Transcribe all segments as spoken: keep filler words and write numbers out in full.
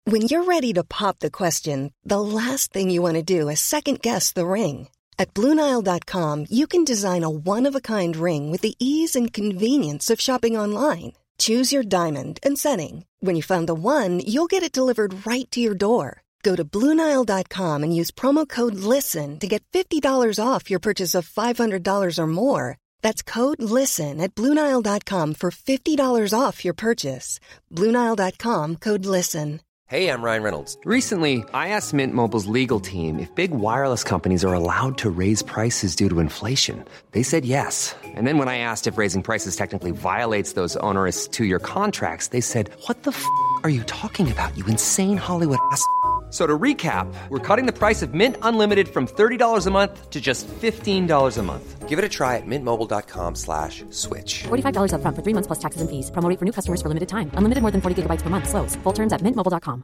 When you're ready to pop the question, the last thing you want to do is second-guess the ring. At Blue Nile dot com, you can design a one-of-a-kind ring with the ease and convenience of shopping online. Choose your diamond and setting. When you find the one, you'll get it delivered right to your door. Go to Blue Nile dot com and use promo code LISTEN to get fifty dollars off your purchase of five hundred dollars or more. That's code LISTEN at Blue Nile dot com for fifty dollars off your purchase. Blue Nile dot com, code LISTEN. Hey, I'm Ryan Reynolds. Recently, I asked Mint Mobile's legal team if big wireless companies are allowed to raise prices due to inflation. They said yes. And then when I asked if raising prices technically violates those onerous two-year contracts, they said, what the f*** are you talking about, you insane Hollywood ass f- So to recap, we're cutting the price of Mint Unlimited from thirty dollars a month to just fifteen dollars a month. Give it a try at mintmobile.com slash switch. forty-five dollars up front for three months plus taxes and fees. Promo rate for new customers for limited time. Unlimited more than forty gigabytes per month. Slows full terms at mint mobile dot com.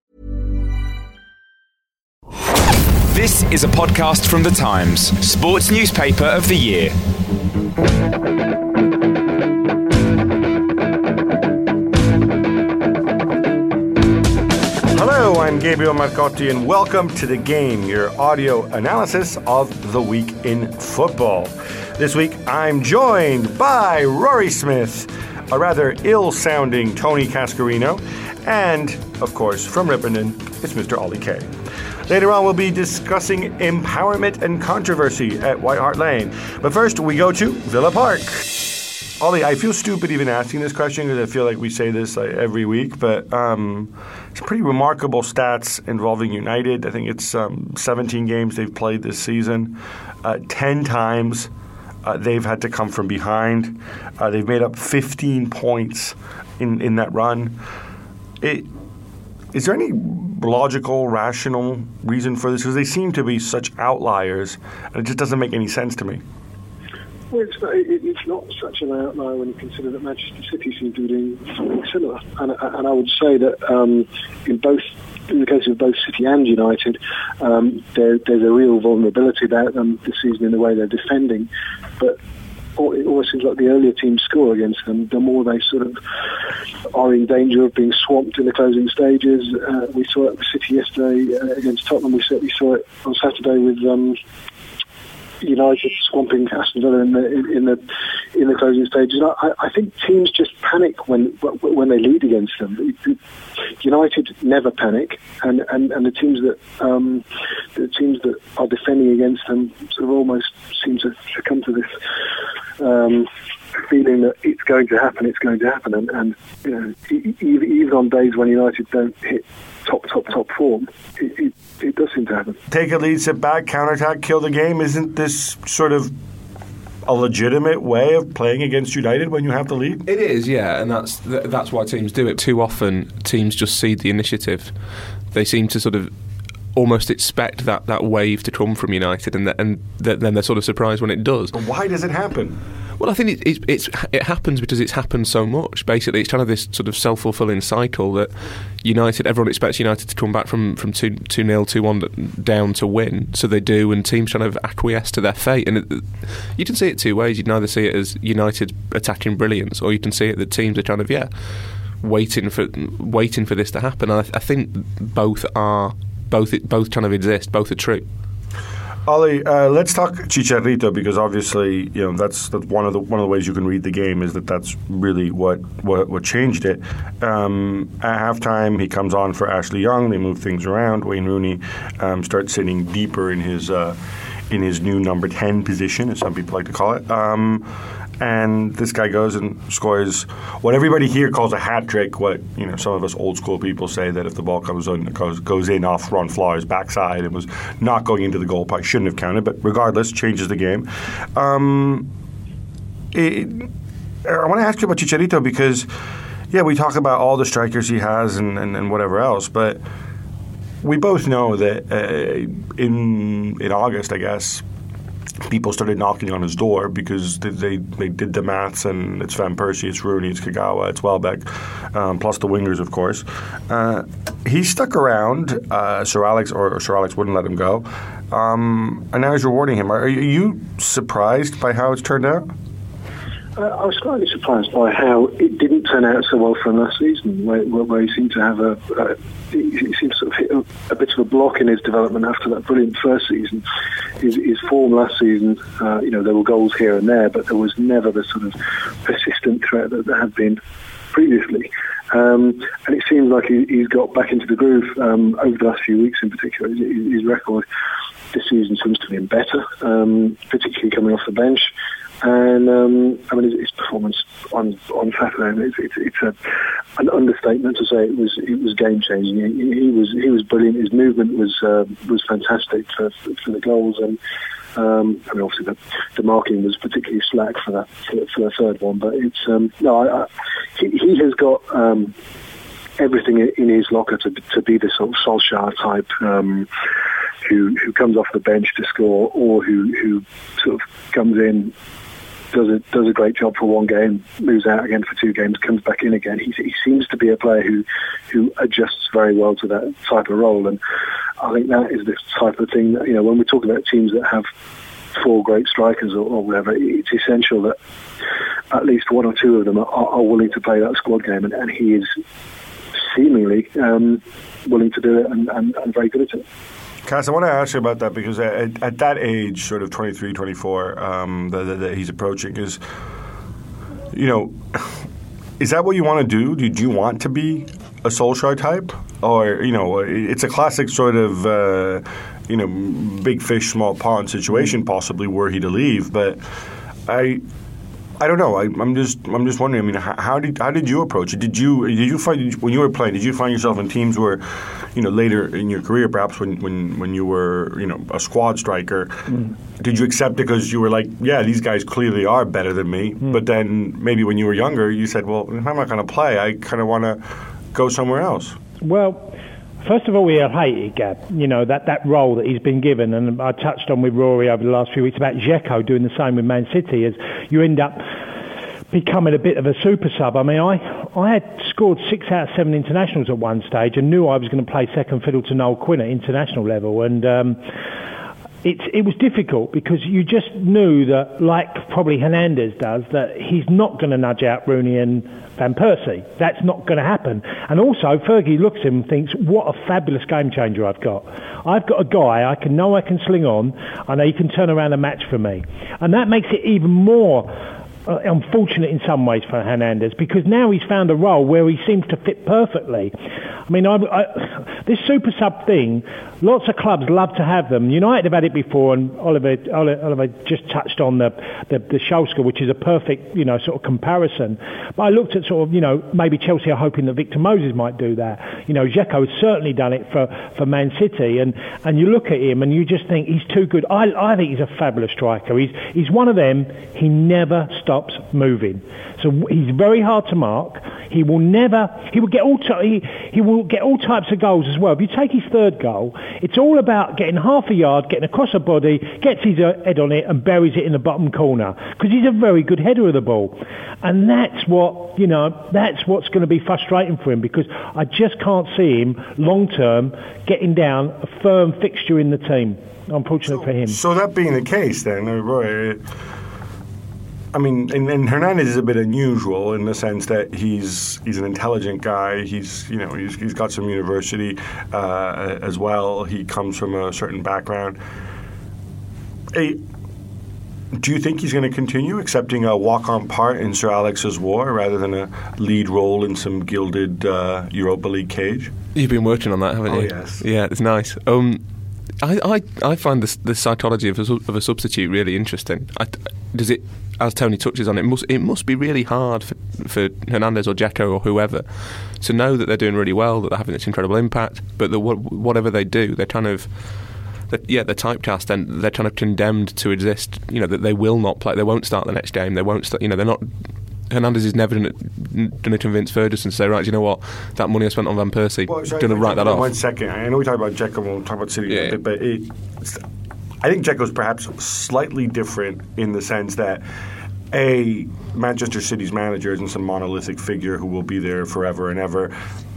This is a podcast from The Times, sports newspaper of the year. Hello, I'm Gabriel Marcotti, and welcome to The Game, your audio analysis of the week in football. This week, I'm joined by Rory Smith, a rather ill-sounding Tony Cascarino, and, of course, from Ripponden, it's Mister Ollie Kay. Later on, we'll be discussing empowerment and controversy at White Hart Lane. But first, we go to Villa Park. Ollie, I feel stupid even asking this question because I feel like we say this like, every week, but um, it's pretty remarkable stats involving United. I think it's um, seventeen games they've played this season. Uh, ten times uh, they've had to come from behind. Uh, they've made up fifteen points in, in that run. It, is there any logical, rational reason for this? Because they seem to be such outliers, and it just doesn't make any sense to me. Well, it's not, it, it's not such an outlier when you consider that Manchester City seem to be doing something similar. And, and I would say that um, in both, in the case of both City and United, um, there, there's a real vulnerability about them this season in the way they're defending. But it always seems like the earlier teams score against them, the more they sort of are in danger of being swamped in the closing stages. Uh, we saw it with City yesterday uh, against Tottenham. We certainly saw it on Saturday with Um, United swamping Aston Villa in the in the in the closing stages. I, I think teams just panic when when they lead against them. United never panic, and, and, and the teams that um, the teams that are defending against them sort of almost seem to succumb to this um, feeling that it's going to happen. It's going to happen, and, and you know, even on days when United don't hit top, top, top form, it, it, it does seem to happen. Take a lead, sit back, counterattack, kill the game. Isn't this sort of a legitimate way of playing against United when you have the lead? It is, yeah, and that's that's why teams do it. Too often, teams just cede the initiative. They seem to sort of almost expect that, that wave to come from United, and, the, and the, then they're sort of surprised when it does. But why does it happen? Well, I think it, it, it's, it happens because it's happened so much. Basically, it's kind of this sort of self-fulfilling cycle that United, everyone expects United to come back from, from two nil, two one down to win, so they do, and teams kind of acquiesce to their fate. And it, you can see it two ways. You can either see it as United attacking brilliance, or you can see it that teams are kind of, yeah, waiting for waiting for this to happen. And I, I think both are, both both kind of exist, both are true. Ollie, uh, let's talk Chicharito, because obviously, you know, that's, that's one of the one of the ways you can read the game, is that that's really what what, what changed it. Um, at halftime, he comes on for Ashley Young. They move things around. Wayne Rooney um, starts sitting deeper in his uh, in his new number ten position, as some people like to call it. Um, and this guy goes and scores what everybody here calls a hat trick. What you know, some of us old school people say that if the ball comes in, goes, goes in off Ron Flores' backside and was not going into the goal, probably shouldn't have counted. But regardless, changes the game. Um, it, I want to ask you about Chicharito because, yeah, we talk about all the strikers he has and, and, and whatever else, but we both know that uh, in in August, I guess, people started knocking on his door because they, they they did the maths, and it's Van Persie, it's Rooney, it's Kagawa, it's Welbeck, um, plus the wingers, of course. Uh, he stuck around. Uh, Sir Alex or, or Sir Alex wouldn't let him go, um, and now he's rewarding him. Are you surprised by how it's turned out? Uh, I was slightly surprised by how it didn't turn out so well for him last season, where, where he seemed to have a, uh, he, he seemed to sort of hit a, a bit of a block in his development after that brilliant first season. His, his form last season, uh, you know, there were goals here and there, but there was never the sort of persistent threat that there had been previously. Um, and it seems like he, he's got back into the groove um, over the last few weeks in particular. His, his record this season seems to be better, um, particularly coming off the bench. And um, I mean, his, his performance on on Saturday, it's, it's, it's a, an understatement to say it was it was game changing. He, he was he was brilliant. His movement was uh, was fantastic for, for the goals, and um, I mean, obviously the, the marking was particularly slack for that for, for the third one. But it's um, no, I, I, he, he has got um, everything in his locker to to be the sort of Solskjaer type. Um, Who, who comes off the bench to score, or who, who sort of comes in, does a does a great job for one game, moves out again for two games, comes back in again. He, he seems to be a player who who adjusts very well to that type of role, and I think that is the type of thing that, you know, when we talk about teams that have four great strikers or, or whatever, it's essential that at least one or two of them are, are willing to play that squad game, and, and he is seemingly um, willing to do it and, and, and very good at it. Cass, I want to ask you about that because at, at that age, sort of twenty-three, twenty-four, um, that, that he's approaching, is, you know, is that what you want to do? Do you want to be a Solskjaer type? Or, you know, it's a classic sort of, uh, you know, big fish, small pond situation, possibly, were he to leave. But I... I don't know. I, I'm just. I'm just wondering. I mean, how, how did how did you approach it? Did you did you find when you were playing? Did you find yourself in teams where, you know, later in your career, perhaps when, when, when you were, you know, a squad striker, mm. did you accept it because you were like, yeah, these guys clearly are better than me? Mm. But then maybe when you were younger, you said, well, if I'm not going to play, I kind of want to go somewhere else. Well, first of all, we hate it, Gab. You know, that, that role that he's been given, and I touched on with Rory over the last few weeks about Dzeko doing the same with Man City, as you end up becoming a bit of a super sub. I mean, I I had scored six out of seven internationals at one stage and knew I was going to play second fiddle to Noel Quinn at international level, and um, it, it was difficult because you just knew that, like probably Hernandez does, that he's not going to nudge out Rooney and Van Persie. That's not going to happen. And also, Fergie looks at him and thinks, what a fabulous game changer I've got. I've got a guy I can know I can sling on, I know he can turn around a match for me. And that makes it even more uh, unfortunate in some ways for Hernandez, because now he's found a role where he seems to fit perfectly. I mean, I, I, this super sub thing, lots of clubs love to have them. United have had it before, and Oliver, Oliver just touched on the the, the Solskjaer, which is a perfect, you know, sort of comparison. But I looked at sort of, you know, maybe Chelsea are hoping that Victor Moses might do that. You know, Dzeko has certainly done it for, for Man City, and, and you look at him and you just think he's too good. I I think he's a fabulous striker. He's he's one of them. He never stops moving. So he's very hard to mark. He will never. He will get all. T- he he will get all types of goals as well. If you take his third goal, it's all about getting half a yard, getting across a body, gets his head on it, and buries it in the bottom corner, because he's a very good header of the ball. And that's what, you know, that's what's going to be frustrating for him, because I just can't see him long term getting down a firm fixture in the team. Unfortunate so, for him. So that being the case, then, uh, Roy. I mean, and, and Hernandez is a bit unusual in the sense that he's he's an intelligent guy. He's you know he's he's got some university uh, as well. He comes from a certain background. Hey, do you think he's going to continue accepting a walk-on part in Sir Alex's War rather than a lead role in some gilded uh, Europa League cage? You've been working on that, haven't oh, you? Oh yes. Yeah, it's nice. Um, I, I, I find this, the psychology of a, of a substitute really interesting. I, does it, as Tony touches on, it must it must be really hard for, for Hernandez or Dzeko or whoever to know that they're doing really well, that they're having this incredible impact, but that whatever they do, they're kind of, they're, yeah, they're typecast and they're kind of condemned to exist. You know, that they will not play, they won't start the next game, they won't start. You know, they're not. Hernandez is never going to convince Ferguson to say, right, you know what, that money I spent on Van Persie, well, going to write that off. One second, I know we talk about Dzeko, we'll talk about City, yeah. but it, I think Dzeko's perhaps slightly different in the sense that, A, Manchester City's manager isn't some monolithic figure who will be there forever and ever.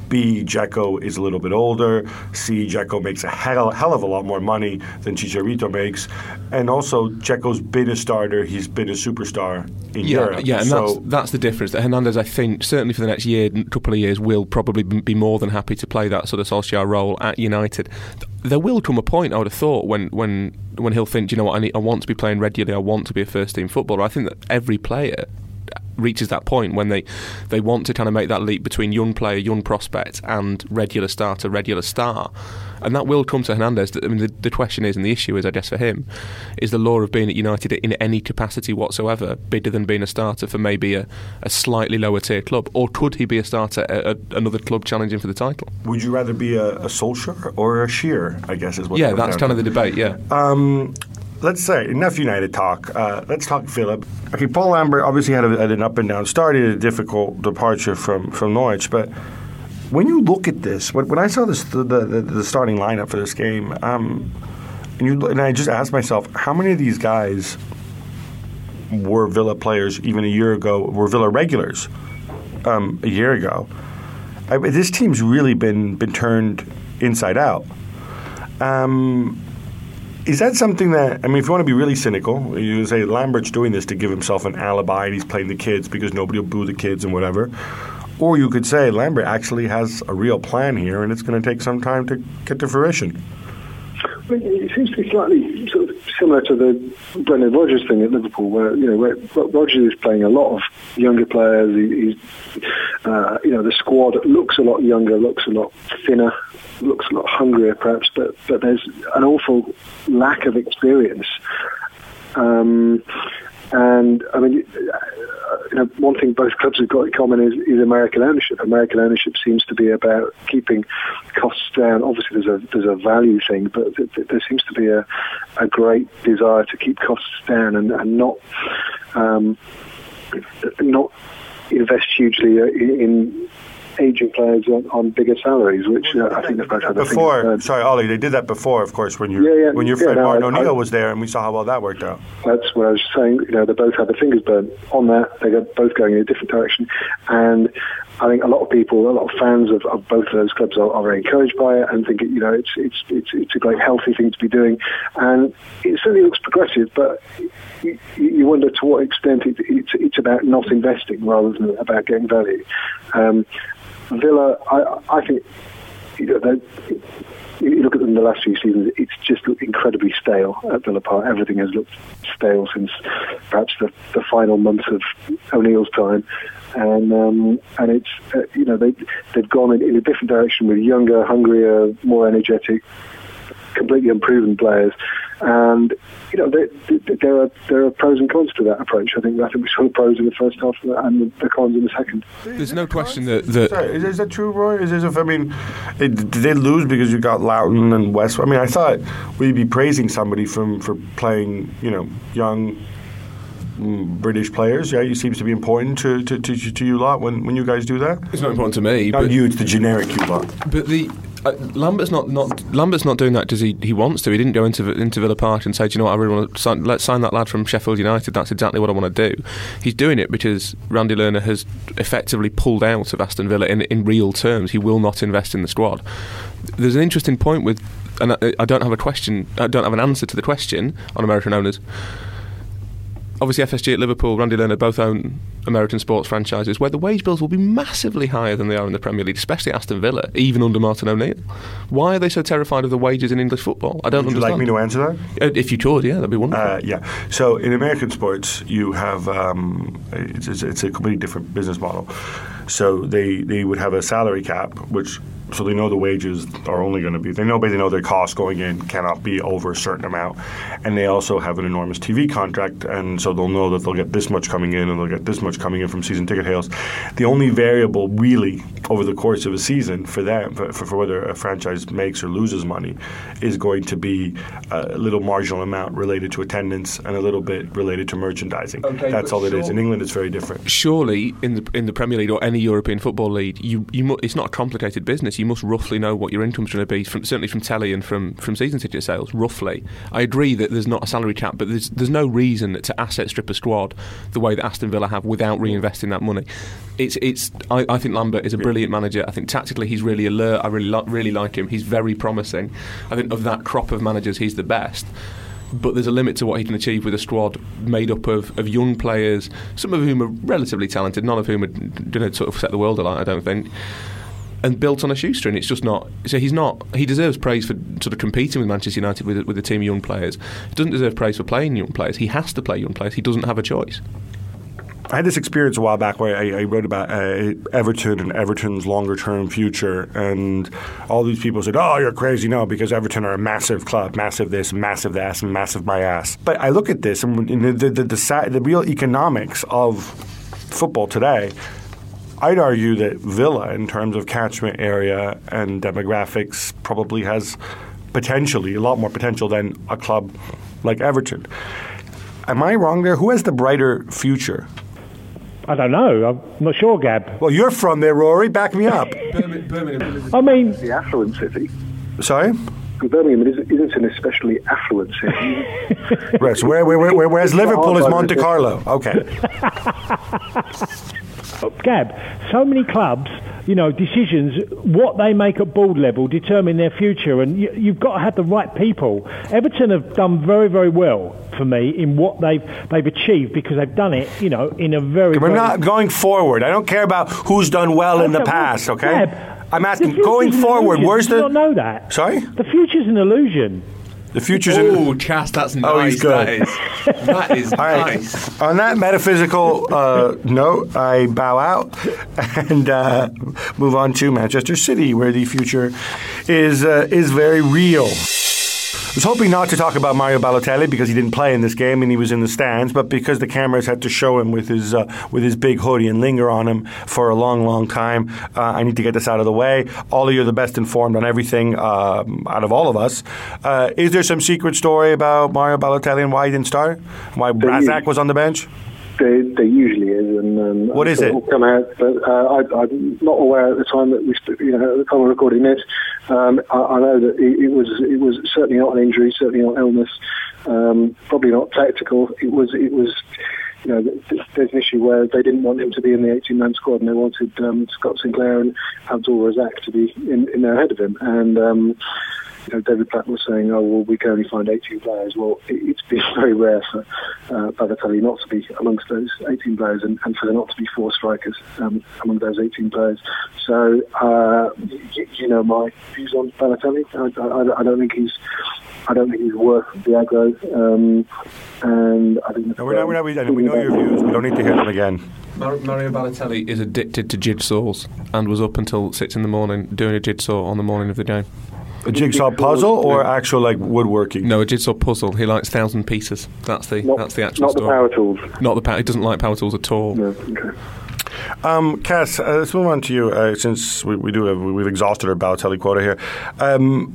B, Dzeko is a little bit older. C, Dzeko makes a hell, hell of a lot more money than Chicharito makes. And also, Dzeko's been a starter. He's been a superstar in yeah, Europe. Yeah, and so, that's, that's the difference. That Hernandez, I think, certainly for the next year, couple of years, will probably be more than happy to play that sort of Solskjaer role at United. There will come a point, I would have thought, when when, when he'll think, you know what, I, need, I want to be playing regularly, I want to be a first-team footballer. I think that every player reaches that point when they, they want to kind of make that leap between young player, young prospect and regular starter, regular star. And that will come to Hernandez. I mean, the, the question is, and the issue is, I guess, for him, is the law of being at United in any capacity whatsoever bigger than being a starter for maybe a, a slightly lower tier club? Or could he be a starter at a, another club challenging for the title? Would you rather be a, a Solskjaer or a Shearer, I guess is what Yeah, that's kind of the debate, yeah. Um, let's say, enough United talk. Uh, let's talk Villa. Okay, Paul Lambert obviously had, a, had an up and down start. He had a difficult departure from, from Norwich, but when you look at this, when, when I saw this, the, the, the starting lineup for this game, um, and, you, and I just asked myself, how many of these guys were Villa players even a year ago, were Villa regulars um, a year ago? I, this team's really been, been turned inside out. Um, is that something that, I mean, if you want to be really cynical, you say Lambert's doing this to give himself an alibi and he's playing the kids because nobody will boo the kids and whatever. Or you could say Lambert actually has a real plan here and it's going to take some time to get to fruition. Well, it seems to be slightly sort of similar to the Brendan Rodgers thing at Liverpool, where you know where Rodgers is playing a lot of younger players. He, he's, uh, you know, the squad looks a lot younger, looks a lot thinner, looks a lot hungrier, perhaps, but but there's an awful lack of experience. Um, and I mean, you know, one thing both clubs have got in common is, is American ownership. American ownership seems to be about keeping costs down. Obviously, there's a there's a value thing, but th- th- there seems to be a, a great desire to keep costs down and, and not um, not invest hugely in, in aging players on, on bigger salaries, which uh, I think the fact that before. thing, uh, sorry, Ollie, they did that before, of course, when you yeah, yeah, when your yeah, friend no, Martin I, O'Neill I, was there, and we saw how well that worked out. That's what I was saying. You know, they both had their fingers burnt on that. They got both going in a different direction, and I think a lot of people, a lot of fans of, of both of those clubs are, are very encouraged by it and think, you know, it's it's it's it's a great healthy thing to be doing, and it certainly looks progressive, but you, you wonder to what extent it, it's it's about not investing rather than about getting value. Um, Villa, I, I think, you know, they, you look at them the last few seasons, it's just looked incredibly stale at Villa Park. Everything has looked stale since perhaps the, the final months of O'Neill's time. And um, and it's, uh, you know, they, they've gone in, in a different direction with younger, hungrier, more energetic, completely unproven players. And, you know, there, there are there are pros and cons to that approach. I think I think we saw the pros in the first half and the cons in the second. There's no question that... that Sorry, is, is that true, Roy? Is, is if, I mean, it, did they lose because you got Loughton and West? I mean, I thought we'd be praising somebody from for playing, you know, young British players. Yeah, it seems to be important to, to, to, to you lot when, when you guys do that. It's not important to me. Not but you, it's the generic you lot. But the... Uh, Lambert's not, not Lambert's not doing that because he, he wants to. He didn't go into into Villa Park and say, do you know what, I really want to sign, let's sign that lad from Sheffield United. That's exactly what I want to do. He's doing it because Randy Lerner has effectively pulled out of Aston Villa in, in real terms. He will not invest in the squad. There's an interesting point with, and I, I don't have a question, I don't have an answer to the question on American owners. Obviously, F S G at Liverpool, Randy Lerner both own American sports franchises where the wage bills will be massively higher than they are in the Premier League, especially Aston Villa, even under Martin O'Neill. Why are they so terrified of the wages in English football? I don't Would understand. Would you like me to answer that? If you could, yeah, that'd be wonderful. Uh, yeah. So in American sports, you have um, it's, it's, it's a completely different business model. So they, they would have a salary cap, which so they know the wages are only going to be, they know they know their costs going in cannot be over a certain amount, and they also have an enormous T V contract, and so they'll know that they'll get this much coming in and they'll get this much coming in from season ticket sales. The only variable really over the course of a season for them, for, for whether a franchise makes or loses money, is going to be a little marginal amount related to attendance and a little bit related to merchandising. Okay, that's all sure. it is. In England, it's very different. Surely, in the in the Premier League or any European football league, you you it's not a complicated business. you must roughly know what your income's going to be, from, certainly from telly and from, from season ticket sales, roughly. I agree that there's not a salary cap, but there's there's no reason to asset strip a squad the way that Aston Villa have without reinvesting that money. It's it's. I, I think Lambert is a brilliant manager. I think tactically he's really alert. I really li- really like him. He's very promising. I think of that crop of managers, he's the best. But there's a limit to what he can achieve with a squad made up of, of young players, some of whom are relatively talented, none of whom are going to sort of set the world alight, I don't think, and built on a shoestring. It's just not. So he's not. He deserves praise for sort of competing with Manchester United with with a team of young players. He doesn't deserve praise for playing young players. He has to play young players. He doesn't have a choice. I had this experience a while back where I, I wrote about uh, Everton and Everton's longer-term future, and all these people said, "Oh, you're crazy!" No, because Everton are a massive club, massive this, massive that, and massive my ass. But I look at this, and the the the, the, the real economics of football today. I'd argue that Villa, in terms of catchment area and demographics, probably has potentially a lot more potential than a club like Everton. Am I wrong there? Who has the brighter future? I don't know. I'm not sure, Gab. Well, you're from there, Rory. Back me up. Birmingham. I mean, The affluent city. Sorry? Birmingham isn't, isn't an especially affluent city. Right, so where, where, where, whereas Liverpool is Monte Carlo. Okay. Gab, so many clubs, you know, decisions, what they make at board level determine their future, and you, you've got to have the right people. Everton have done very, very well for me in what they've they've achieved, because they've done it, you know, in a very. We're very not going forward. I don't care about who's done well in the past. Okay. Gab, I'm asking the going forward. Illusion. Where's Do the? you not know that? Sorry. The future's an illusion. The future's Oh, in. Chas, that's nice. Oh, he's good. That is, that is All right. nice. On that metaphysical uh, note, I bow out and uh, move on to Manchester City, where the future is uh, is very real. I was hoping not to talk about Mario Balotelli because he didn't play in this game and he was in the stands, but because the cameras had to show him with his uh, with his big hoodie and linger on him for a long, long time, uh, I need to get this out of the way. Ollie, you're the best informed on everything uh, out of all of us. Uh, is there some secret story about Mario Balotelli and why he didn't start? Why Brazak was on the bench? There, there usually is, and um, What I'm is sure it? It'll come out, but uh, I, I'm not aware at the time that we, st- you know, at the time of recording this. Um, I, I know that it, it was it was certainly not an injury, certainly not illness, um, probably not tactical. It was it was. You know, there's an issue where they didn't want him to be in the eighteen-man squad, and they wanted um, Scott Sinclair and Abdul Razak to be in, in there ahead of him. And um, you know, David Platt was saying, "Oh, well, we can only find eighteen players." Well, it, it's been very rare for uh, Balotelli not to be amongst those eighteen players, and, and for there not to be four strikers um, among those eighteen players. So, uh, you, you know, my views on Balotelli. I, I, I don't think he's. I don't think he's worth the aggro, um, and I think. No, we're not, we're not, we, we know your views. We don't need to hear them again. Mario Balotelli is addicted to jigsaws and was up until six in the morning doing a jigsaw on the morning of the game. A jigsaw puzzle or actual like woodworking? No, a jigsaw puzzle. He likes thousand pieces. That's the Not, that's the actual not the story. power tools. Not the power. He doesn't like power tools at all. No, okay. Um, Cass, uh, let's move on to you uh, since we, we do have, we've exhausted our Balotelli quota here. Um,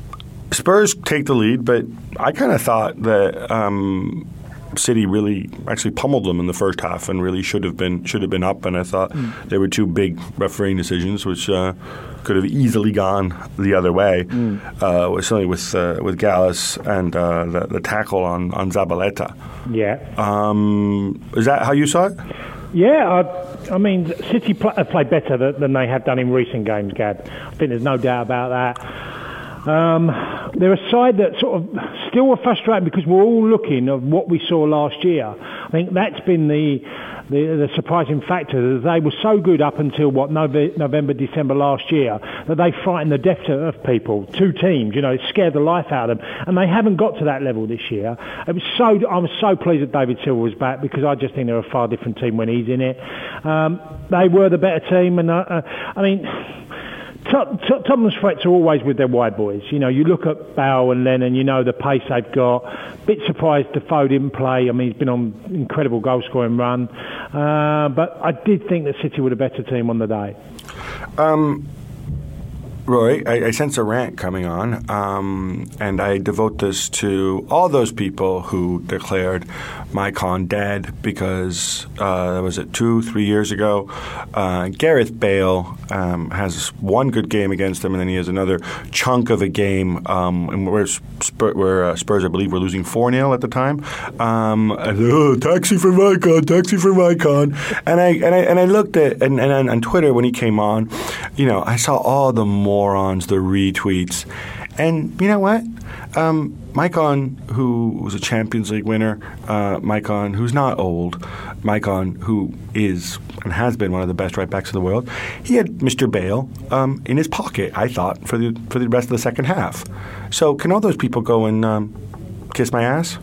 Spurs take the lead, but I kind of thought that um, City really actually pummeled them in the first half and really should have been should have been up. And I thought mm. there were two big refereeing decisions which uh, could have easily gone the other way. Mm. Uh, certainly with uh, with Gallus and uh, the, the tackle on on Zabaleta. Yeah. Um, is that how you saw it? Yeah, I, I mean, City pl- have played better than, than they have done in recent games, Gab. I think there's no doubt about that. Um, they're a side that sort of still are frustrated because we're all looking at what we saw last year. I think that's been the the, the surprising factor, that they were so good up until, what, November, December last year, that they frightened the death of people. Two teams, you know, it scared the life out of them. And they haven't got to that level this year. It was so, I was so pleased that David Silva was back, because I just think they're a far different team when he's in it. Um, they were the better team, and uh, uh, I mean... Tottenham's threats are always with their wide boys. You know, you look at Bale and Lennon, you know the pace they've got. Bit surprised Defoe didn't play. I mean, he's been on an incredible goal-scoring run. Uh, but I did think that City were the better team on the day. Um, Rory, I, I sense a rant coming on, um, and I devote this to all those people who declared Maicon dead because, uh, was it two, three years ago? Uh, Gareth Bale um, has one good game against him, and then he has another chunk of a game um, where, Spurs, where uh, Spurs, I believe, were losing four nil at the time. Um, and, oh, taxi for Maicon, taxi for Maicon. And I and I and I looked at and, and on Twitter when he came on, you know, I saw all the morons, the retweets, and you know what? Um, Maicon, who was a Champions League winner, uh, Maicon, who's not old, Maicon, who is and has been one of the best right backs in the world, he had Mister Bale um, in his pocket, I thought, for the for the rest of the second half. So can all those people go and um, kiss my ass?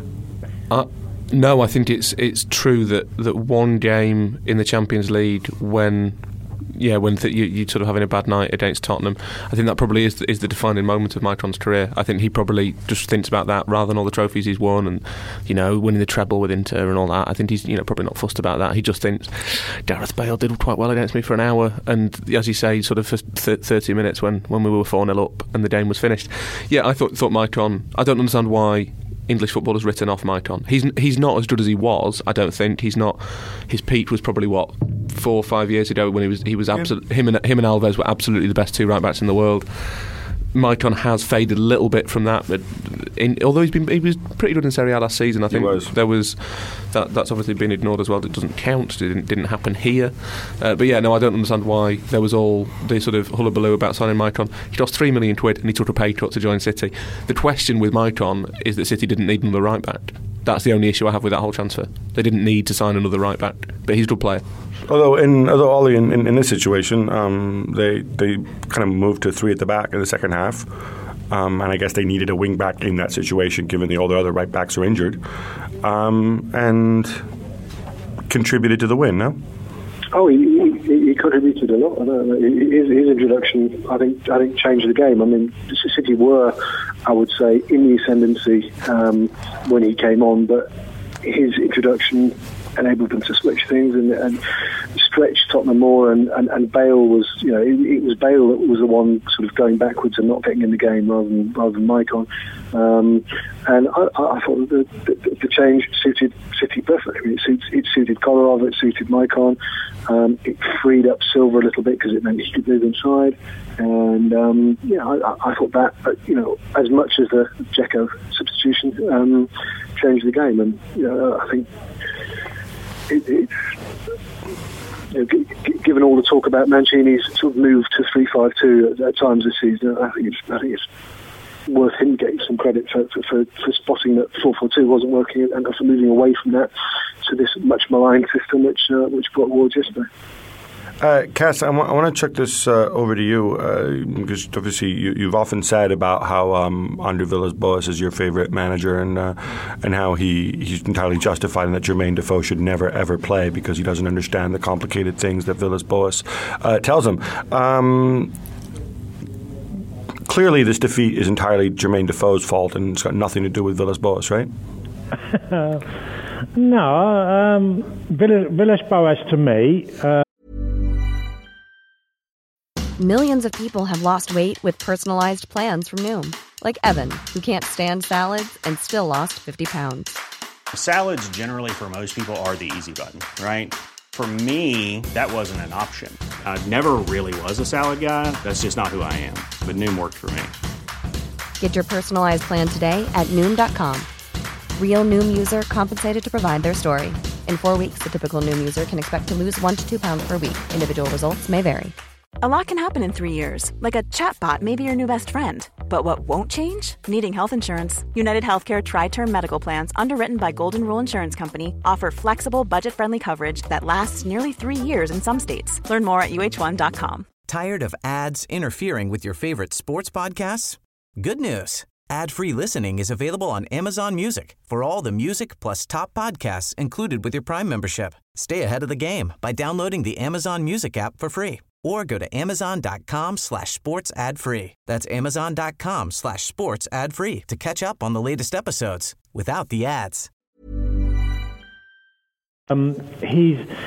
Uh, no, I think it's it's true that, that one game in the Champions League when yeah when th- you, you're sort of having a bad night against Tottenham, I think that probably is the, is the defining moment of Maicon's career. I think he probably just thinks about that rather than all the trophies he's won and, you know, winning the treble with Inter and all that. I think he's, you know, probably not fussed about that. He just thinks Gareth Bale did quite well against me for an hour, and as you say, sort of for th- thirty minutes when, when we were four nil up and the game was finished. Yeah, I thought thought Maicon, I don't understand why English football has written off Maicon. He's he's not as good as he was. I don't think he's not. His peak was probably what four or five years ago when he was he was absolute. Him and him and Alves were absolutely the best two right backs in the world. Maicon has faded a little bit from that, but in, although he's been he was pretty good in Serie A last season, I think was. there was that that's obviously been ignored as well. It doesn't count. It didn't, didn't happen here. Uh, but yeah, no, I don't understand why there was all the sort of hullabaloo about signing Maicon. He lost three million quid and he took a pay cut to join City. The question with Maicon is that City didn't need another right back. That's the only issue I have with that whole transfer. They didn't need to sign another right back, but he's a good player. Although, in although Ollie, in, in, in this situation, um, they they kind of moved to three at the back in the second half, um, and I guess they needed a wing back in that situation, given the all the other right backs are injured, um, and contributed to the win. No. Oh, he, he, he contributed a lot. I know. His, his introduction, I think, I think changed the game. I mean, City were, I would say, in the ascendancy um, when he came on, but his introduction enabled them to switch things and, and stretch Tottenham more. And, and, and Bale was, you know, it, it was Bale that was the one sort of going backwards and not getting in the game rather than rather than Maicon. Um, and I, I thought the, the, the change suited City perfectly. I mean, it, suits, it suited Kolarov, it suited Maicon. Um, it freed up Silva a little bit because it meant he could move inside. And um, yeah, I, I thought that, you know, as much as the Dzeko substitution um, changed the game. And you know, I think it, it's, you know, g- g- given all the talk about Mancini's sort of move to three five two at, at times this season, I think it's, I think it's worth him getting some credit for, for, for, for spotting that four four two wasn't working and for moving away from that to this much maligned system which uh, which brought awards yesterday. Uh, Cass, I, w- I want to chuck this uh, over to you uh, because obviously you, you've often said about how um, Andre Villas-Boas is your favourite manager and uh, and how he, he's entirely justified and that Jermaine Defoe should never ever play because he doesn't understand the complicated things that Villas-Boas uh, tells him. Um, clearly, this defeat is entirely Jermaine Defoe's fault and it's got nothing to do with Villas-Boas, right? no, um, Villas-Boas to me. Uh Millions of people have lost weight with personalized plans from Noom. Like Evan, who can't stand salads and still lost fifty pounds. Salads generally for most people are the easy button, right? For me, that wasn't an option. I never really was a salad guy. That's just not who I am. But Noom worked for me. Get your personalized plan today at Noom dot com. Real Noom user compensated to provide their story. In four weeks, the typical Noom user can expect to lose one to two pounds per week. Individual results may vary. A lot can happen in three years, like a chatbot may be your new best friend. But what won't change? Needing health insurance. United Healthcare Tri-Term Medical Plans, underwritten by Golden Rule Insurance Company, offer flexible, budget-friendly coverage that lasts nearly three years in some states. Learn more at U H one dot com. Tired of ads interfering with your favorite sports podcasts? Good news. Ad-free listening is available on Amazon Music for all the music plus top podcasts included with your Prime membership. Stay ahead of the game by downloading the Amazon Music app for free. Or go to amazon.com slash sports ad free. That's amazon.com slash sports ad free to catch up on the latest episodes without the ads. Um, he's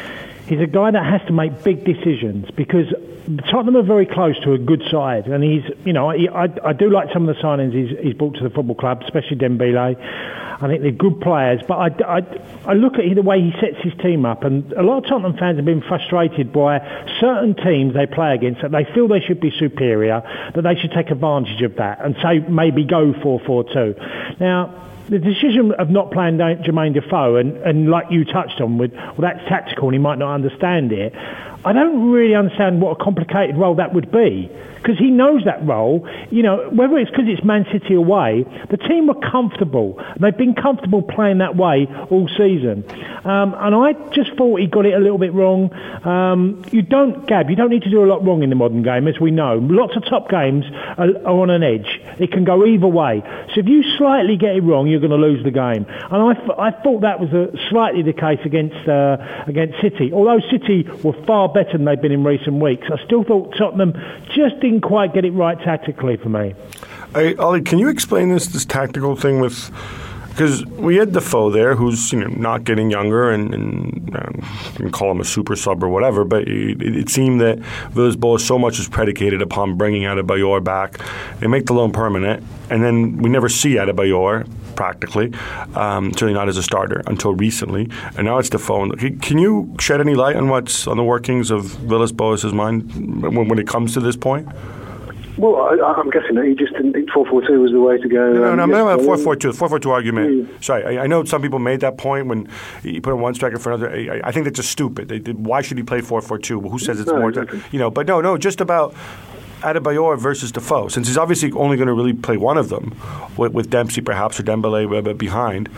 he's a guy that has to make big decisions because Tottenham are very close to a good side, and he's, you know, I, I, I do like some of the signings he's, he's brought to the football club, especially Dembele. I think they're good players, but I, I, I look at the way he sets his team up, and a lot of Tottenham fans have been frustrated by certain teams they play against that they feel they should be superior, that they should take advantage of that, and say maybe go four four two. Now, the decision of not playing Jermaine Defoe, and, and like you touched on, with well, that's tactical and he might not understand it. I don't really understand what a complicated role that would be, because he knows that role. You know, whether it's because it's Man City away, the team were comfortable. They've been comfortable playing that way all season. Um, and I just thought he got it a little bit wrong. Um, you don't, Gab, you don't need to do a lot wrong in the modern game, as we know. Lots of top games are, are on an edge. It can go either way. So if you slightly get it wrong, you're going to lose the game. And I, th- I thought that was a, slightly the case against uh, against City. Although City were far better than they've been in recent weeks, I still thought Tottenham just didn't quite get it right tactically for me. Hey, Ollie, can you explain this this tactical thing with... Because we had Defoe there, who's, you know, not getting younger, and, and um, you can call him a super sub or whatever, but it, it seemed that Villas-Boas so much is predicated upon bringing Adebayor back. They make the loan permanent, and then we never see Adebayor practically, um, certainly not as a starter until recently, and now it's Defoe. Can you shed any light on what's on the workings of Villas-Boas' mind when, when it comes to this point? Well, I, I'm guessing that he just didn't think four four two was the way to go. No, no, um, no I'm yes, not about four four two. four four two argument. Mm. Sorry, I, I know some people made that point when you put in one striker for another. I, I think that's just stupid. They, they, why should he play four four two? Well, who says it's no, more? Exactly. You know, but no, no, just about Adebayor versus Defoe. Since he's obviously only going to really play one of them, with, with Dempsey perhaps or Dembele behind.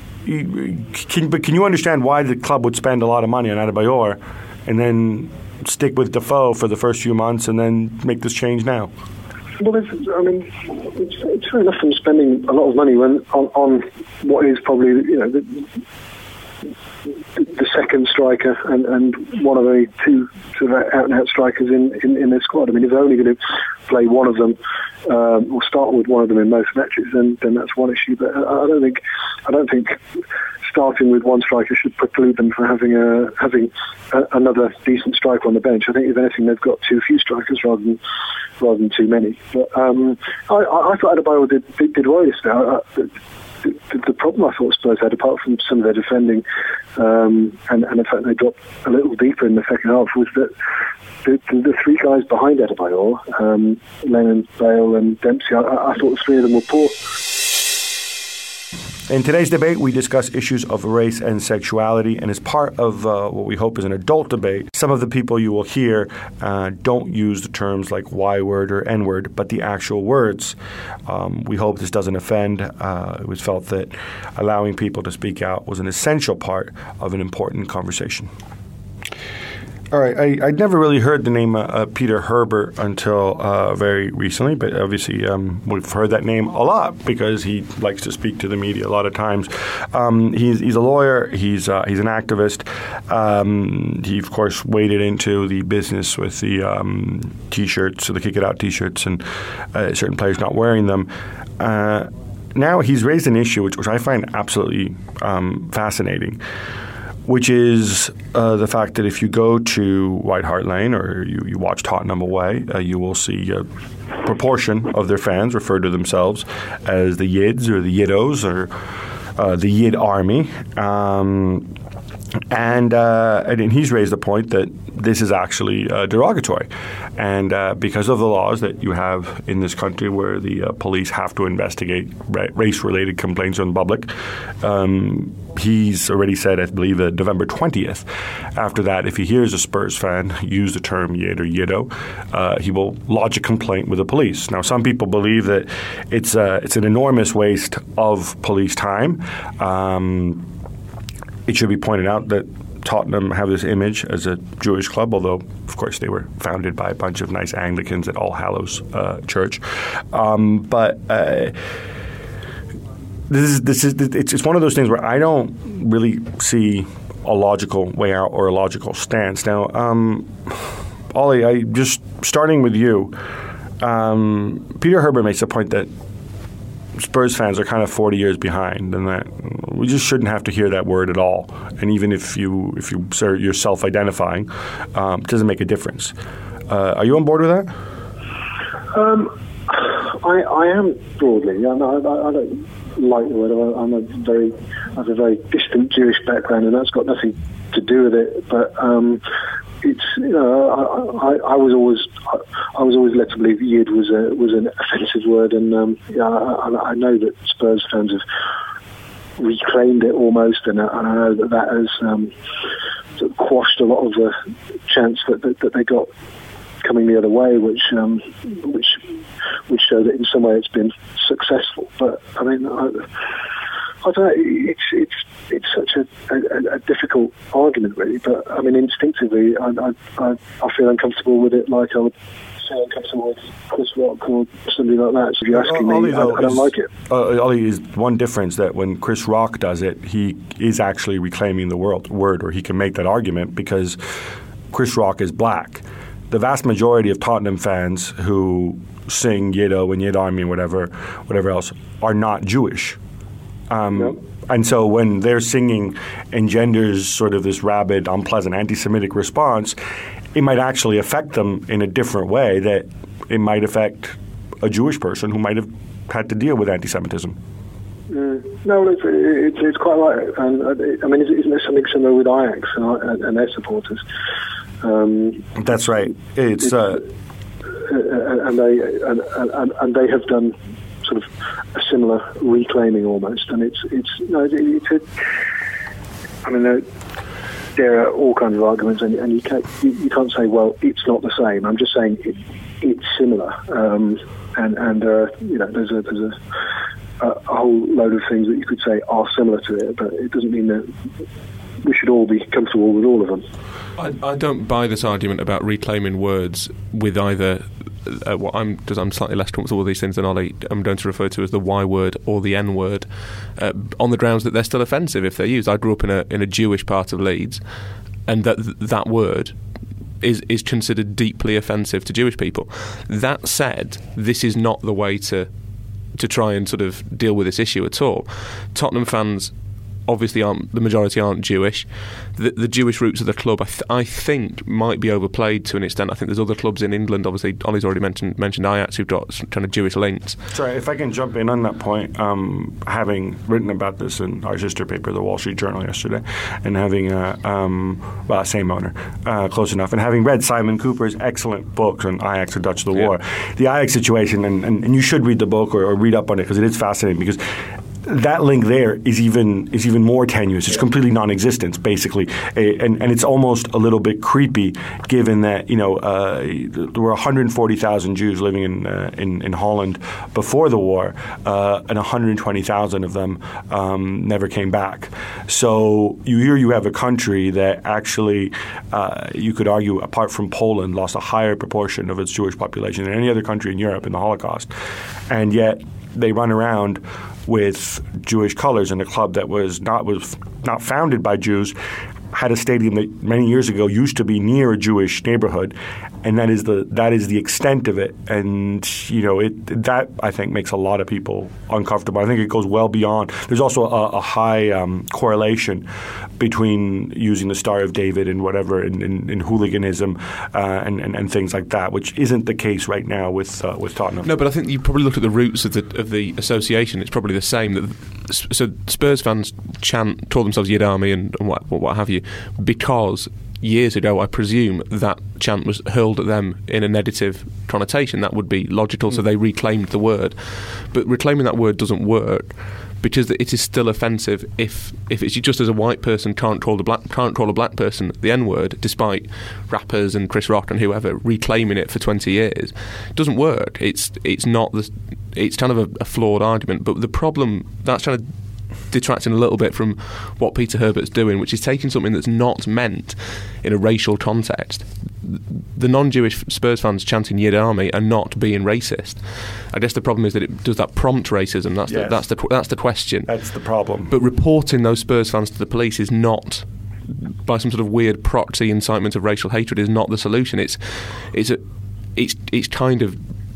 You, can, but can you understand why the club would spend a lot of money on Adebayor and then stick with Defoe for the first few months and then make this change now? Well, I mean, it's, it's fair enough from spending a lot of money when on, on what is probably, you know, the, the second striker and, and one of the two sort of out-and-out strikers in, in, in their squad. I mean, if they're only going to play one of them um, or start with one of them in most matches, then then that's one issue. But I, I don't think I don't think starting with one striker should preclude them from having a having a, another decent striker on the bench. I think if anything, they've got too few strikers rather than rather than too many. But um, I, I thought Adebayor did, did, did well yesterday. I, the, the, the problem I thought Spurs had, apart from some of their defending um, and, and the fact they dropped a little deeper in the second half, was that the, the, the three guys behind Adebayor, um, Lennon, Bale and Dempsey, I, I thought the three of them were poor. In today's debate, we discuss issues of race and sexuality, and as part of uh, what we hope is an adult debate, some of the people you will hear uh, don't use the terms like Y-word or N-word, but the actual words. Um, we hope this doesn't offend. Uh, it was felt that allowing people to speak out was an essential part of an important conversation. All right, I, I'd never really heard the name uh, uh, Peter Herbert until uh, very recently, but obviously um, we've heard that name a lot because he likes to speak to the media a lot of times. Um, he's, he's a lawyer. He's uh, he's an activist. Um, he, of course, waded into the business with the um, T-shirts, so the Kick It Out T-shirts, and uh, certain players not wearing them. Uh, now he's raised an issue which, which I find absolutely um, fascinating, which is uh, the fact that if you go to White Hart Lane or you, you watch Tottenham away, uh, you will see a proportion of their fans refer to themselves as the Yids or the Yiddos or uh, the Yid Army. Um, and, uh, and he's raised the point that this is actually uh, derogatory. And uh, because of the laws that you have in this country where the uh, police have to investigate ra- race-related complaints from the public, um, he's already said, I believe, that November twentieth. After that, if he hears a Spurs fan use the term Yid or Yiddo, uh, he will lodge a complaint with the police. Now, some people believe that it's, uh, it's an enormous waste of police time. Um, it should be pointed out that Tottenham have this image as a Jewish club, although, of course, they were founded by a bunch of nice Anglicans at All Hallows uh, Church. Um, but uh, this is this is it's, it's one of those things where I don't really see a logical way out or a logical stance. Now, um, Ollie, I just starting with you. Um, Peter Herbert makes a point that Spurs fans are kind of forty years behind, and that we just shouldn't have to hear that word at all. And even if you if you say you're self-identifying, um, it doesn't make a difference. Uh, are you on board with that? Um, I, I am broadly. I, I, I don't like the word. I'm a very I have a very distant Jewish background, and that's got nothing to do with it. But um, it's you know I, I, I was always I, I was always led to believe Yid was a was an offensive word, and um, yeah, I, I know that Spurs fans have reclaimed it almost, and, and I know that that has um, sort of quashed a lot of the chants that, that, that they got coming the other way, which um, which which show that in some way it's been successful. But I mean, I, I don't know. It's it's it's such a, a, a difficult argument, really. But I mean, instinctively, I, I I I feel uncomfortable with it, like I would feel uncomfortable with Chris Rock or somebody like that. So if you're asking Ollie, me, I, I don't is, like it. Uh, Ollie, is one difference that when Chris Rock does it, he is actually reclaiming the world, word, or he can make that argument because Chris Rock is black. The vast majority of Tottenham fans who sing Yiddo and Yid Army and whatever, whatever else, are not Jewish. Um, no. And so when their singing engenders sort of this rabid, unpleasant, anti-Semitic response, it might actually affect them in a different way that it might affect a Jewish person who might have had to deal with anti-Semitism. Mm. No, it's, it's, it's quite right. And I mean, isn't there something similar with Ajax and, and their supporters? Um, That's right. It's uh, and they and, and, and they have done sort of a similar reclaiming almost, and it's it's no, it's a, I mean there, there are all kinds of arguments, and, and you can't you, you can't say, well, it's not the same. I'm just saying it, it's similar, um, and and uh, you know there's a there's a, a whole load of things that you could say are similar to it, but it doesn't mean that we should all be comfortable with all of them. I, I don't buy this argument about reclaiming words with either uh, what I'm because I'm slightly less comfortable with these things than Ollie. I'm going to refer to as the Y word or the N word, uh, on the grounds that they're still offensive if they're used. I grew up in a in a Jewish part of Leeds, and that that word is is considered deeply offensive to Jewish people. That said, this is not the way to to try and sort of deal with this issue at all. Tottenham fans obviously aren't, the majority aren't Jewish. The, the Jewish roots of the club, I, th- I think, might be overplayed to an extent. I think there's other clubs in England. Obviously, Ollie's already mentioned mentioned Ajax, who've got some kind of Jewish links. Sorry, if I can jump in on that point, um, having written about this in our sister paper, the Wall Street Journal, yesterday, and having uh, um, well, same owner, uh, close enough, and having read Simon Cooper's excellent books on Ajax, The Dutch, The War, yeah. the Ajax situation, and, and, and you should read the book or, or read up on it because it is fascinating because that link there is even is even more tenuous. It's completely non-existent, basically, and and it's almost a little bit creepy, given that you know uh, there were one hundred forty thousand Jews living in, uh, in in Holland before the war, uh, and one hundred twenty thousand of them um, never came back. So you here you have a country that actually uh, you could argue, apart from Poland, lost a higher proportion of its Jewish population than any other country in Europe in the Holocaust, and yet they run around with Jewish colors, and a club that was not was not founded by Jews had a stadium that many years ago used to be near a Jewish neighborhood, and that is the that is the extent of it. And you know it that I think makes a lot of people uncomfortable. I think it goes well beyond. There's also a, a high um, correlation between using the Star of David and whatever in, in, in hooliganism uh, and, and and things like that, which isn't the case right now with uh, with Tottenham. No, but I think you probably look at the roots of the of the association. It's probably the same. That so Spurs fans chant, call themselves Yid Army and, and what what have you, because years ago, I presume, that chant was hurled at them in a negative connotation. That would be logical, so they reclaimed the word. But reclaiming that word doesn't work because it is still offensive if if it's just as a white person can't call the black can't call a black person the N word, despite rappers and Chris Rock and whoever reclaiming it for twenty years. It doesn't work. It's it's not the it's kind of a, a flawed argument. But the problem that's trying to detracting a little bit from what Peter Herbert's doing, which is taking something that's not meant in a racial context. The non-Jewish Spurs fans chanting Yid Army are not being racist. I guess the problem is that it does that prompt racism. That's yes. the, that's the that's the question. That's the problem. But reporting those Spurs fans to the police is not, by some sort of weird proxy incitement of racial hatred, is not the solution. It's it's a it's it's kind of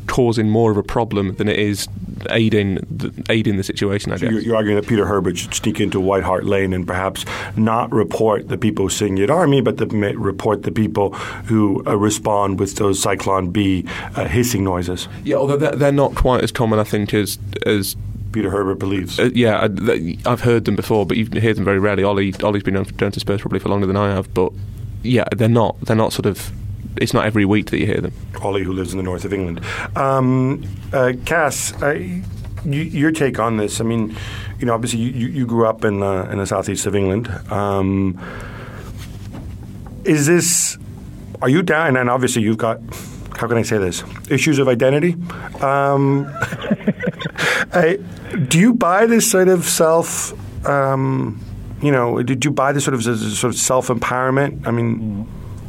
causing more of a problem than it is aiding the, aiding the situation, I so guess. You're, you're arguing that Peter Herbert should sneak into White Hart Lane and perhaps not report the people singing at Army, but the, report the people who uh, respond with those Cyclone B uh, hissing noises. Yeah, although they're, they're not quite as common, I think, as as Peter Herbert believes. Uh, yeah, I, I've heard them before, but you hear them very rarely. Ollie, Ollie's been down to Spurs probably for longer than I have, but yeah, they're not. They're not sort of. It's not every week that you hear them. Ollie, who lives in the north of England. Um, uh, Cass, uh, you, your take on this? I mean, you know, obviously you, you grew up in uh, in the southeast of England. Um, is this? Are you down? And obviously you've got. How can I say this? Issues of identity. Um, I, do you buy this sort of self? Um, you know, did you buy this sort of sort of self empowerment? I mean.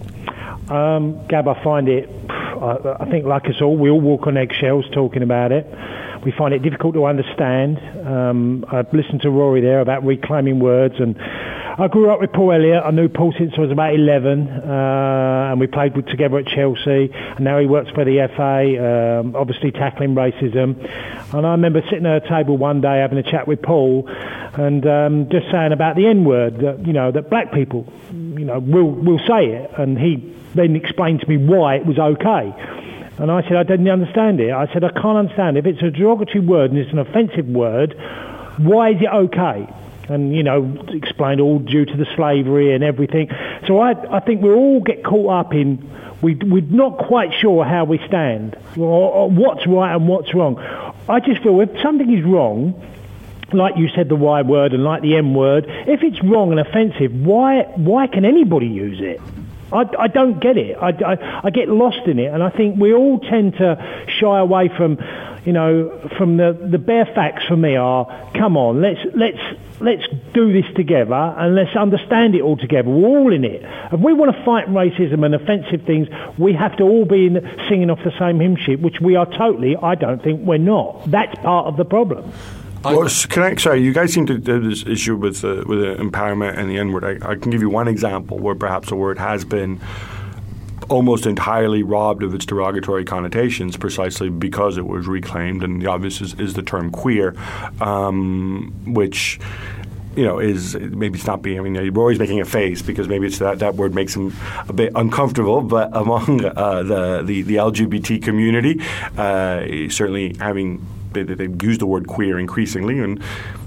Um, Gab, I find it, I, I think like us all, we all walk on eggshells talking about it. We find it difficult to understand. Um, I've listened to Rory there about reclaiming words, and I grew up with Paul Elliott. I knew Paul since I was about eleven, uh, and we played with, together at Chelsea, and now he works for the F A, um, obviously tackling racism. And I remember sitting at a table one day having a chat with Paul, and um, just saying about the N-word, that, you know, that black people, you know, will will say it, and he then explained to me why it was okay. And I said, I didn't understand it. I said, I can't understand. If it's a derogatory word and it's an offensive word, why is it okay? And, you know, explained all due to the slavery and everything. So I, I think we all get caught up in, we, we're not quite sure how we stand, or, or what's right and what's wrong. I just feel if something is wrong, like you said, the Y word and like the M word, if it's wrong and offensive, why why can anybody use it? I, I don't get it. I, I, I get lost in it, and I think we all tend to shy away from, you know, from the, the bare facts for me are, come on, let's let's let's do this together and let's understand it all together. We're all in it. If we want to fight racism and offensive things, we have to all be in, singing off the same hymn sheet, which we are totally, I don't think we're not. That's part of the problem. Well, can I, sorry, you guys seem to have this issue with uh, with uh, empowerment and the N-word. I, I can give you one example where perhaps a word has been almost entirely robbed of its derogatory connotations precisely because it was reclaimed, and the obvious is, is the term queer, um, which, you know, is maybe it's not being, I mean, Rory's making a face because maybe it's that, that word makes him a bit uncomfortable, but among uh, the, the, the L G B T community, uh, certainly having They, they use the word queer increasingly, and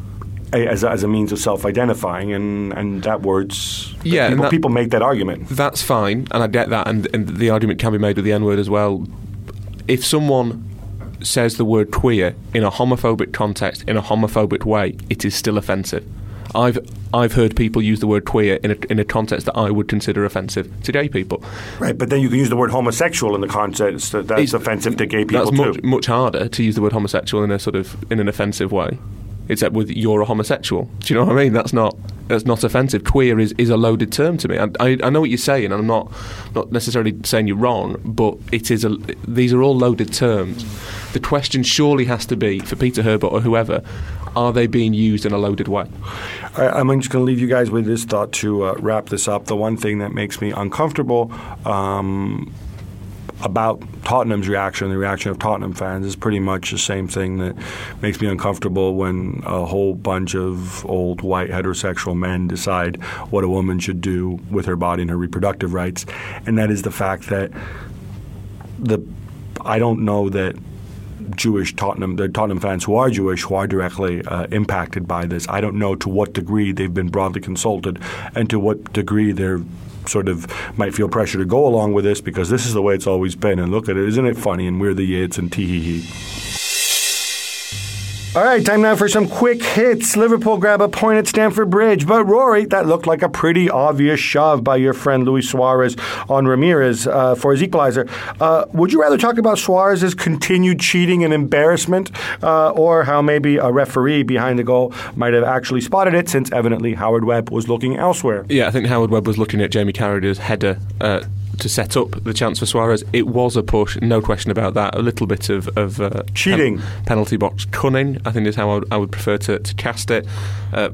as, as a means of self-identifying, and, and that word's yeah, people, that, people make that argument. That's fine, and I get that, and, and the argument can be made with the N-word as well. If someone says the word queer in a homophobic context, in a homophobic way, it is still offensive. I've I've heard people use the word queer in a, in a context that I would consider offensive to gay people. Right, but then you can use the word homosexual in the context that that's it's, offensive to gay people that's too. Much, much harder to use the word homosexual in a sort of in an offensive way. Except with you're a homosexual. Do you know what I mean? That's not that's not offensive. Queer is, is a loaded term to me. I, I, I know what you're saying, and I'm not not necessarily saying you're wrong, but it is a, these are all loaded terms. The question surely has to be, for Peter Herbert or whoever, are they being used in a loaded way? I, I'm just going to leave you guys with this thought to uh, wrap this up. The one thing that makes me uncomfortable um, about Tottenham's reaction, the reaction of Tottenham fans, is pretty much the same thing that makes me uncomfortable when a whole bunch of old white heterosexual men decide what a woman should do with her body and her reproductive rights, and that is the fact that the I don't know that Jewish Tottenham, the Tottenham fans who are Jewish, who are directly uh, impacted by this, I don't know to what degree they've been broadly consulted and to what degree they're sort of might feel pressure to go along with this, because this is the way it's always been, and look at it, isn't it funny, and we're the yids and tee-hee-hee. All right, time now for some quick hits. Liverpool grab a point at Stamford Bridge, but Rory, that looked like a pretty obvious shove by your friend Luis Suarez on Ramirez uh, for his equalizer. Uh, would you rather talk about Suarez's continued cheating and embarrassment, uh, or how maybe a referee behind the goal might have actually spotted it, since evidently Howard Webb was looking elsewhere? Yeah, I think Howard Webb was looking at Jamie Carragher's header uh, to set up the chance for Suarez. It was a push, no question about that. A little bit of, of uh, cheating, pen- penalty box cunning, I think is how I would, I would prefer to, to cast it. Uh,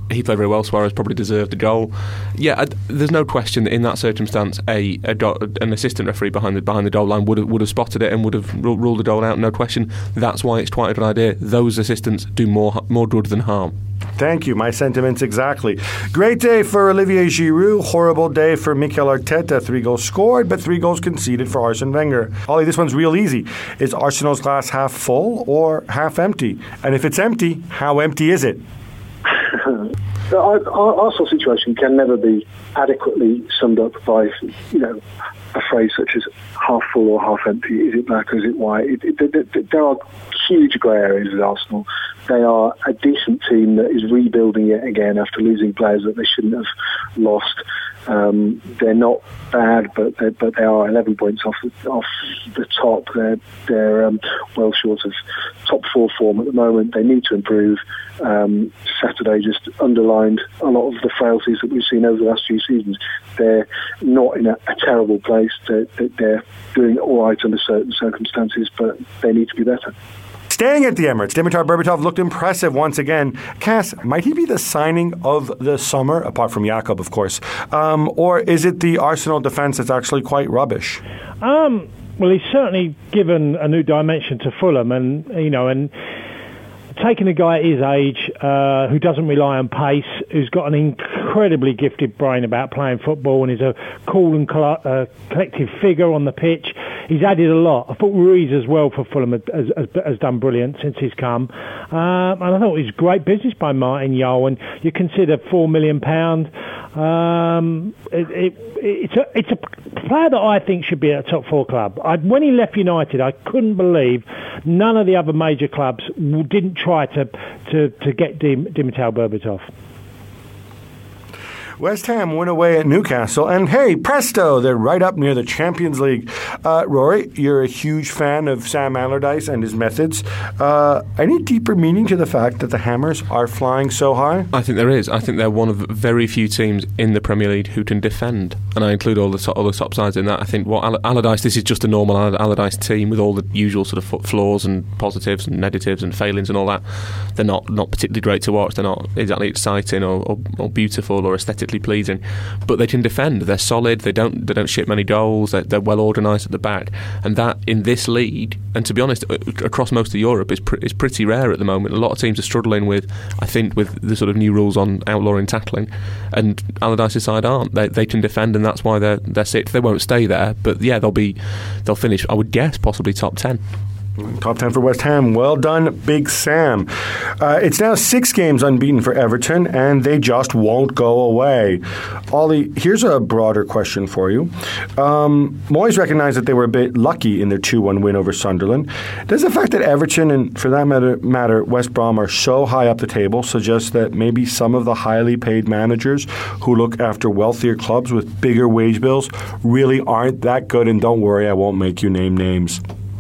he played very well. Suarez probably deserved the goal. Yeah, I, there's no question that in that circumstance, a, a do, an assistant referee behind the behind the goal line would have would have spotted it and would have ruled, ruled the goal out. No question. That's why it's quite a good idea. Those assistants do more more good than harm. Thank you. My sentiments exactly. Great day for Olivier Giroud. Horrible day for Mikel Arteta. Three goals scored, but three goals conceded for Arsene Wenger. Ollie, this one's real easy. Is Arsenal's glass half full or half empty? And if it's empty, how empty is it? The Arsenal situation can never be adequately summed up by, you know, a phrase such as half full or half empty. Is it black or is it white? It, it, it, it, there are huge grey areas with Arsenal. They are a decent team that is rebuilding yet again after losing players that they shouldn't have lost. Um, they're not bad, but they, but they are eleven points off the, off the top. They're they're um, well short of top four form at the moment. They need to improve. Um, Saturday just underlined a lot of the frailties that we've seen over the last few seasons. They're not in a, a terrible place. They're, they're doing all right under certain circumstances, but they need to be better. Staying at the Emirates, Dimitar Berbatov looked impressive once again. Cass, might he be the signing of the summer, apart from Jakob, of course? Um, or is it the Arsenal defence that's actually quite rubbish? Um, well, he's certainly given a new dimension to Fulham, and you know, and taking a guy at his age uh, who doesn't rely on pace, who's got an incredibly gifted brain about playing football, and is a cool and coll- uh, collective figure on the pitch. He's added a lot. I thought Ruiz as well for Fulham has, has, has done brilliant since he's come. Um, and I thought it was great business by Martin Jol. And you consider four million pounds. Um, it, it, it's, a, it's a player that I think should be at a top four club. I, when he left United, I couldn't believe none of the other major clubs didn't try to, to, to get Dim, Dimitar Berbatov. West Ham went away at Newcastle, and hey, presto, they're right up near the Champions League. Uh, Rory, you're a huge fan of Sam Allardyce and his methods. Uh, any deeper meaning to the fact that the Hammers are flying so high? I think there is. I think they're one of very few teams in the Premier League who can defend, and I include all the top, all the top sides in that. I think what All- Allardyce, this is just a normal Allardyce team with all the usual sort of flaws and positives and negatives and failings and all that. They're not, not particularly great to watch. They're not exactly exciting or, or, or beautiful or aesthetically pleasing, but they can defend. They're solid. They don't they don't ship many goals. They're, they're well organised at the back, and that in this league, and to be honest, across most of Europe, is pr- is pretty rare at the moment. A lot of teams are struggling with, I think, with the sort of new rules on outlawing tackling, and Allardyce's side aren't. They they can defend, and that's why they're they're sixth. They won't stay there, but yeah, they'll be they'll finish. I would guess possibly top ten. Top ten for West Ham. Well done, Big Sam. Uh, it's now six games unbeaten for Everton, and they just won't go away. Ollie, here's a broader question for you. Um, Moyes recognized that they were a bit lucky in their two one win over Sunderland. Does the fact that Everton, and for that matter, matter West Brom, are so high up the table suggest that maybe some of the highly paid managers who look after wealthier clubs with bigger wage bills really aren't that good? And don't worry, I won't make you name names.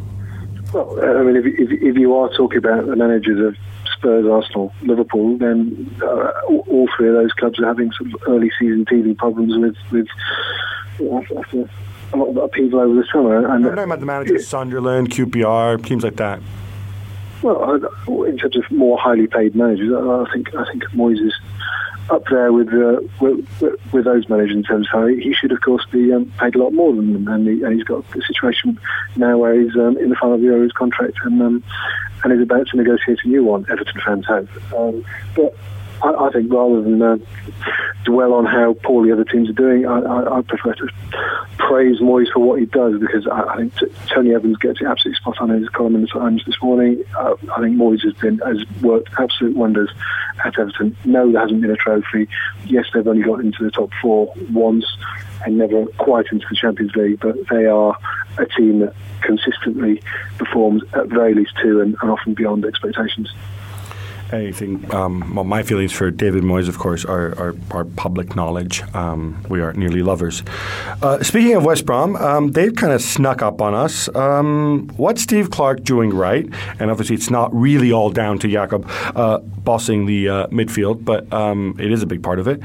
Well, I mean, if, if, if you are talking about the managers of Spurs, Arsenal, Liverpool, then uh, all three of those clubs are having some early season T V problems with, with you know, after a lot of upheaval over the summer. And, I'm talking about the managers of Sunderland, Q P R, teams like that. Well, in terms of more highly paid managers, I think I think Moyes is up there with, uh, with with those managers in terms of how he should, of course, be um, paid a lot more than them, and, he, and he's got a situation now where he's um, in the final year of his contract and um, and is about to negotiate a new one. Everton fans have, um, but I, I think rather than uh, dwell on how poorly other teams are doing, I, I, I prefer to praise Moyes for what he does, because I, I think t- Tony Evans gets it absolutely spot on in his column in the Times this morning. Uh, I think Moyes has been has worked absolute wonders at Everton. No, there hasn't been a trophy. Yes, they've only got into the top four once and never quite into the Champions League, but they are a team that consistently performs at very least two and, and often beyond expectations. Anything? Um, well, my feelings for David Moyes, of course, are, are, are public knowledge. Um, we are nearly lovers. Uh, speaking of West Brom, um, they've kind of snuck up on us. Um, what's Steve Clarke doing right? And obviously, it's not really all down to Jakob uh, bossing the uh, midfield, but um, it is a big part of it.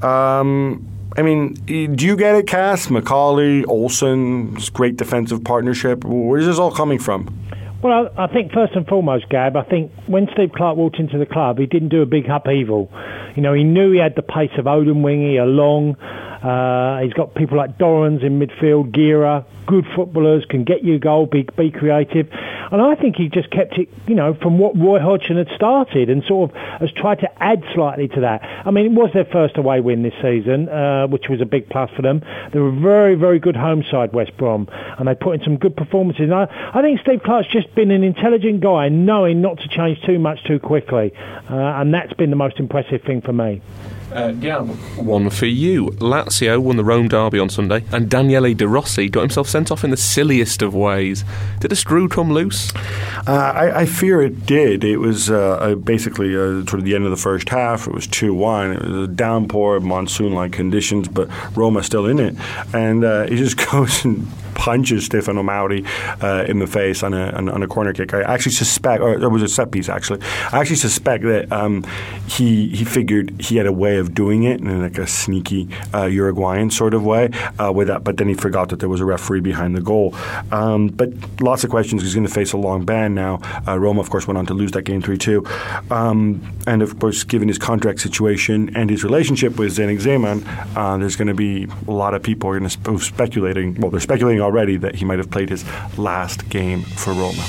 Um, I mean, do you get it, Cass? Macaulay, Olsen, this great defensive partnership. Where's this all coming from? Well, I think first and foremost, Gab, I think when Steve Clarke walked into the club, he didn't do a big upheaval. You know, he knew he had the pace of Odemwingie, Along. Uh, he's got people like Dorrans in midfield, Gira, good footballers, can get you a goal, be, be creative. And I think he just kept it, you know, from what Roy Hodgson had started and sort of has tried to add slightly to that. I mean, it was their first away win this season, uh, which was a big plus for them. They were very, very good home side, West Brom, and they put in some good performances. And I, I think Steve Clarke's just been an intelligent guy, knowing not to change too much too quickly. Uh, and that's been the most impressive thing for me. Uh, yeah, one for you. Lazio won the Rome derby on Sunday, and Daniele De Rossi got himself sent off in the silliest of ways. Did a screw come loose? Uh, I, I fear it did. It was uh, basically uh, sort of the end of the first half. It was two one. It was a downpour, monsoon-like conditions, but Roma's still in it. And uh, he just goes and punches Stefano Mauri uh, in the face on a, on, on a corner kick. I actually suspect, or it was a set piece actually, I actually suspect that um, he he figured he had a way of doing it in like a sneaky uh, Uruguayan sort of way uh, with that, but then he forgot that there was a referee behind the goal. Um, but lots of questions. He's going to face a long ban now. Uh, Roma, of course, went on to lose that game three two. Um, and, of course, given his contract situation and his relationship with Zdeněk Zeman, uh, there's going to be a lot of people are going to sp- speculating, well, they're speculating already that he might have played his last game for Roma.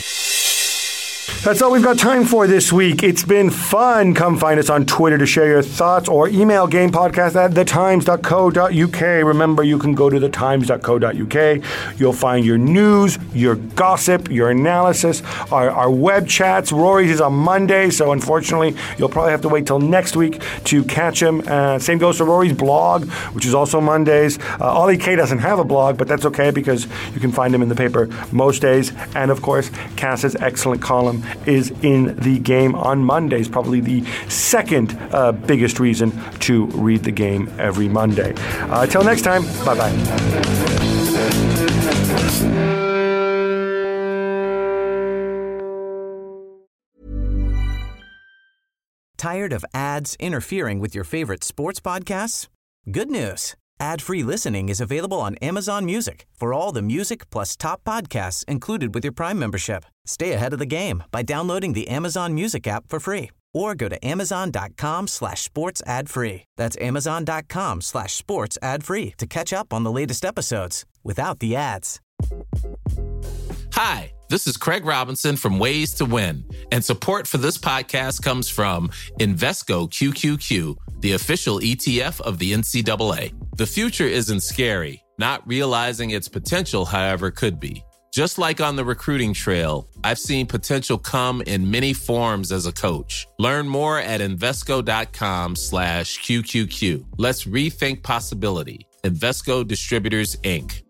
That's all we've got time for this week. It's been fun. Come find us on Twitter to share your thoughts or email gamepodcast at the times dot co dot u k. Remember, you can go to the times dot co dot u k. You'll find your news, your gossip, your analysis, our, our web chats. Rory's is on Monday, so unfortunately, you'll probably have to wait till next week to catch him. Uh, same goes for Rory's blog, which is also Mondays. Uh, Ollie K doesn't have a blog, but that's okay because you can find him in the paper most days. And, of course, Cass's excellent column is in the game on Mondays, probably the second uh, biggest reason to read the game every Monday. Uh, till next time, bye-bye. Tired of ads interfering with your favorite sports podcasts? Good news. Ad-free listening is available on Amazon Music for all the music plus top podcasts included with your Prime membership. Stay ahead of the game by downloading the Amazon Music app for free or go to amazon.com slash sports ad free. That's amazon.com slash sports ad free to catch up on the latest episodes without the ads. Hi, this is Craig Robinson from Ways to Win, and support for this podcast comes from Invesco Q Q Q, the official E T F of the N C double A. The future isn't scary. Not realizing its potential, however, could be. Just like on the recruiting trail, I've seen potential come in many forms as a coach. Learn more at Invesco.com slash QQQ. Let's rethink possibility. Invesco Distributors, Incorporated.